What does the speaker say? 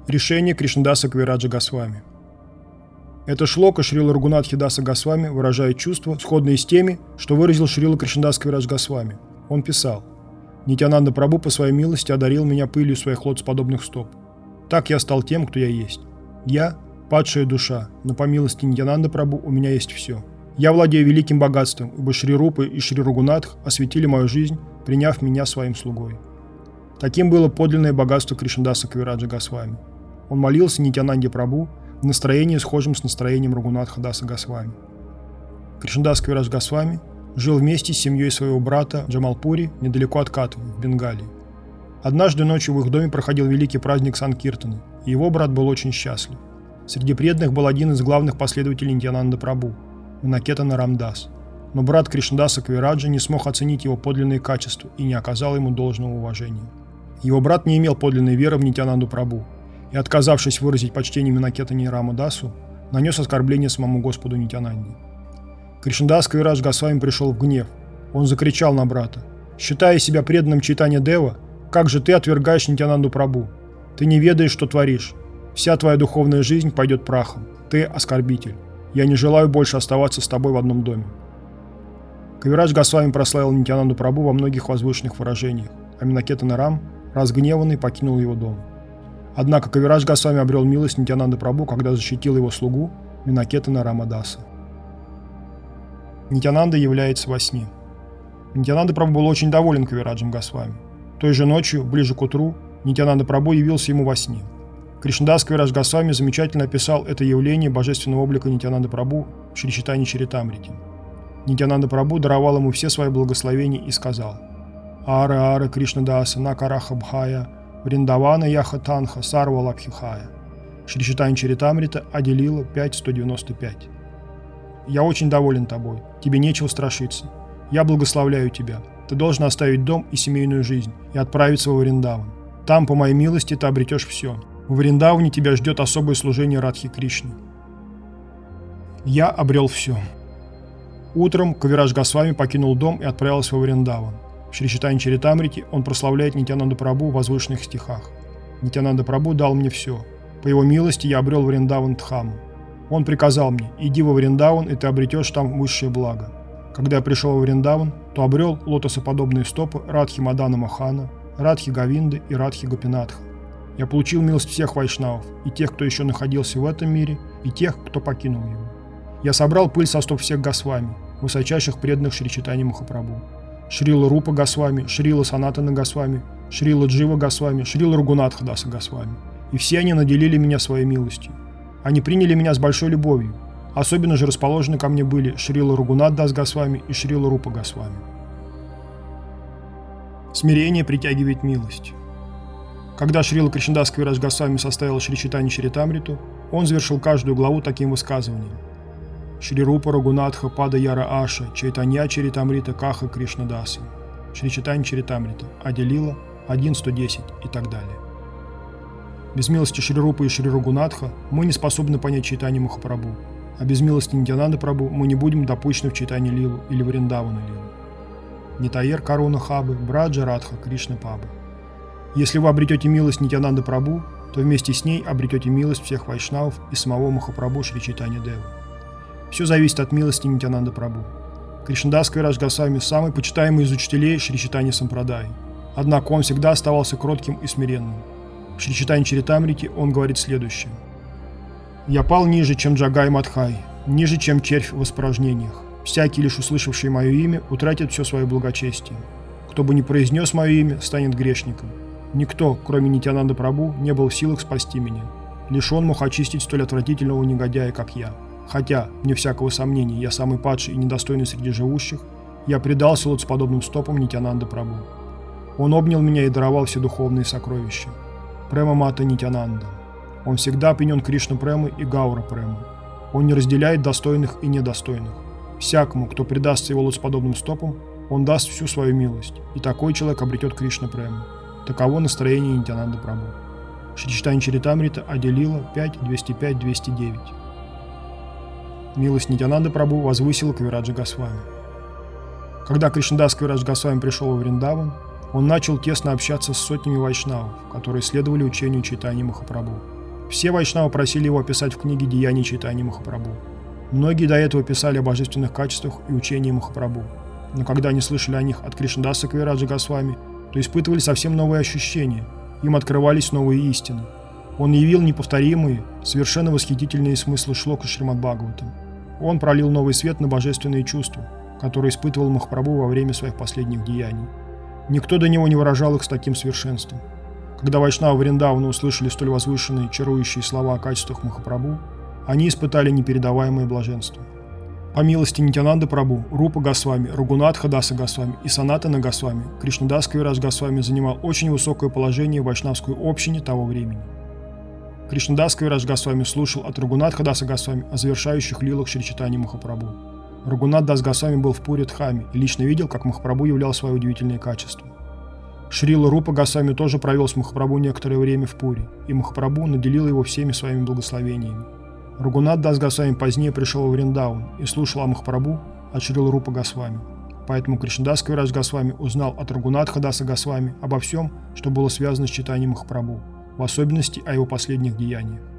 Решение Кришнадаса Кавираджа Госвами. Это шлока Шрила Рагунатхи Даса Госвами выражает чувства, сходные с теми, что выразил Шрила Кришнадас Кавирадж Госвами. Он писал: «Нитьянанда Прабху по своей милости одарил меня пылью своих лотосоподобных стоп. Так я стал тем, кто я есть. Я – падшая душа, но по милости Нитьянанда Прабху у меня есть все. Я владею великим богатством, ибо Шри Рупа и Шри Рагунатх осветили мою жизнь, приняв меня своим слугой». Таким было подлинное богатство Кришнадаса Кавираджа Госвами. Он молился Нитьянанде Прабху в настроении, схожем с настроением Рагунатха Даса Госвами. Кришнадас Кавирадж Госвами жил вместе с семьей своего брата Джамалпури недалеко от Катвы, в Бенгалии. Однажды ночью в их доме проходил великий праздник Санкиртаны, и его брат был очень счастлив. Среди преданных был один из главных последователей Нитьянанды Прабху – Винакетана Рамдас. Но брат Кришнадаса Кавираджа не смог оценить его подлинные качества и не оказал ему должного уважения. Его брат не имел подлинной веры в Нитьянанду Прабху и, отказавшись выразить почтение Винакетане Рамдасу, нанес оскорбление самому Господу Нитьянанде. Кришнадас Кавирадж Госвами пришел в гнев. Он закричал на брата: «Считая себя преданным Чайтанья Дева, как же ты отвергаешь Нитьянанду Прабху? Ты не ведаешь, что творишь. Вся твоя духовная жизнь пойдет прахом. Ты оскорбитель. Я не желаю больше оставаться с тобой в одном доме». Кавирадж Госвами прославил Нитьянанду Прабху во многих возвышенных выражениях, а Винакетана Рам, разгневанный, покинул его дом. Однако Кавирадж Госвами обрел милость Нитьянанды Прабху, когда защитил его слугу Винакетана Рамадаса. Нитьянанда является во сне. Нитьянанда Прабху был очень доволен Кавираджем Госвами. Той же ночью, ближе к утру, Нитьянанда Прабху явился ему во сне. Кришнадас Кавирадж Госвами замечательно описал это явление божественного облика Нитьянанды Прабху в Шри Чайтанья Чаритамрите. Нитьянанда Прабху даровал ему все свои благословения и сказал: «Ара Ара Кришнадаса Накараха Бхая Вриндавана Яха Танха Сарва Лабхихая». Шри Чайтанья Чаритамрита Ади-лила 5.195. «Я очень доволен тобой. Тебе нечего страшиться. Я благословляю тебя. Ты должен оставить дом и семейную жизнь и отправиться во Вриндаван. Там, по моей милости, ты обретешь все. В Вриндаване тебя ждет особое служение Радхи Кришне». Я обрел все. Утром Кавирадж Госвами покинул дом и отправился во Вриндаван. В Шри Чайтанья Чаритамрите он прославляет Нитьянанду Прабху в возвышенных стихах. «Нитьянанда Прабху дал мне все. По его милости я обрел Вриндаван Дхаму. Он приказал мне: иди во Вриндаван, и ты обретешь там высшее благо. Когда я пришел во Вриндаван, то обрел лотосоподобные стопы Радхи Мадана Мохана, Радхи Говинды и Радхи Гопинатха. Я получил милость всех вайшнавов, и тех, кто еще находился в этом мире, и тех, кто покинул его. Я собрал пыль со стоп всех Госвами, высочайших преданных Шри Чайтаньи Махапрабху: Шрила Рупа Госвами, Шрила Санатана Госвами, Шрила Джива Госвами, Шрила Рагунатха Даса Госвами. И все они наделили меня своей милостью. Они приняли меня с большой любовью. Особенно же расположены ко мне были Шрила Рагунат Дас Госвами и Шрила Рупа Госвами. Смирение притягивает милость. Когда Шрила Кришнадас Кавирадж Госвами составил Шри Чайтанья Чаритамриту, он завершил каждую главу таким высказыванием: Шри Рупа Рагунатха Пада Яра Аша Чайтанья Чаритамрита Каха Кришнадаса. Шри Чайтанья Чаритамрита Ади-лила 1.110 и так далее. Без милости Шри Рупы и Шри Рагунатха мы не способны понять Чайтанью Махапрабху, а без милости Нитьянанды Прабху мы не будем допущены в Чайтанья Лилу или Вриндавана Лилу. Нитаер Каруна Хабы Браджа Радха Кришна Пабы. Если вы обретете милость Нитьянанды Прабху, то вместе с ней обретете милость всех вайшнавов и самого Махапрабху Шри Чайтанья Девы. Все зависит от милости Нитьянанды Прабху. Кришнадас Кавирадж Госвами самый почитаемый из учителей Шри Чайтанья Сампрадаи. Однако он всегда оставался кротким и смиренным. В Шри Чайтанья Чаритамрите он говорит следующее: «Я пал ниже, чем Джагай Мадхай, ниже, чем червь в испражнениях. Всякий, лишь услышавший мое имя, утратит все свое благочестие. Кто бы ни произнес мое имя, станет грешником. Никто, кроме Нитьянанды Прабху, не был в силах спасти меня. Лишь он мог очистить столь отвратительного негодяя, как я. Хотя, вне всякого сомнения, я самый падший и недостойный среди живущих, я предался лотосоподобным стопам Нитьянанды Прабху. Он обнял меня и даровал все духовные сокровища. Према Мата Нитьянанда. Он всегда опьянен Кришна Премой и Гаура Премой. Он не разделяет достойных и недостойных. Всякому, кто предастся его лотосоподобным стопам, он даст всю свою милость, и такой человек обретет Кришна Прему. Таково настроение Нитьянанды Прабху. Шри Чайтанья Чаритамрита Ади-лила 5.205.209. Милость Нитьянанды Прабху возвысила Кавираджа Госвами. Когда Кришнадас Кавирадж Госвами пришел во Вриндаван, он начал тесно общаться с сотнями вайшнавов, которые следовали учению Чайтаньи Махапрабху. Все вайшнавы просили его описать в книге «Деяния Чайтаньи Махапрабху». Многие до этого писали о божественных качествах и учении Махапрабху, но когда они слышали о них от Кришнадаса Кавираджа Госвами, то испытывали совсем новые ощущения, им открывались новые истины. Он явил неповторимые, совершенно восхитительные смыслы шлока Шримад Бхагаватам. Он пролил новый свет на божественные чувства, которые испытывал Махапрабху во время своих последних деяний. Никто до него не выражал их с таким совершенством. Когда вайшнавы Вриндавана услышали столь возвышенные, чарующие слова о качествах Махапрабху, они испытали непередаваемое блаженство. По милости Нитьянанды Прабху, Рупа Госвами, Рагунатха Даса Госвами и Санатана Госвами, Кришнадас Кавирадж Госвами занимал очень высокое положение в вайшнавской общине того времени. Кришнадас Кавирадж Госвами слушал от Рагунатха Даса Госвами о завершающих лилах Шри Чайтаньи Махапрабху. Рагунат Дас Госвами был в Пури Дхаме и лично видел, как Махапрабху являл свои удивительные качества. Шрила Рупа Госвами тоже провел с Махапрабху некоторое время в Пури, и Махапрабху наделил его всеми своими благословениями. Рагунат Дас Госвами позднее пришел в Вриндаван и слушал о Махапрабху от Шрила Рупа Госвами. Поэтому Кришнадас Кавирадж Госвами узнал от Рагунатха Даса Госвами обо всем, что было связано с читанием Махапрабху, в особенности о его последних деяниях.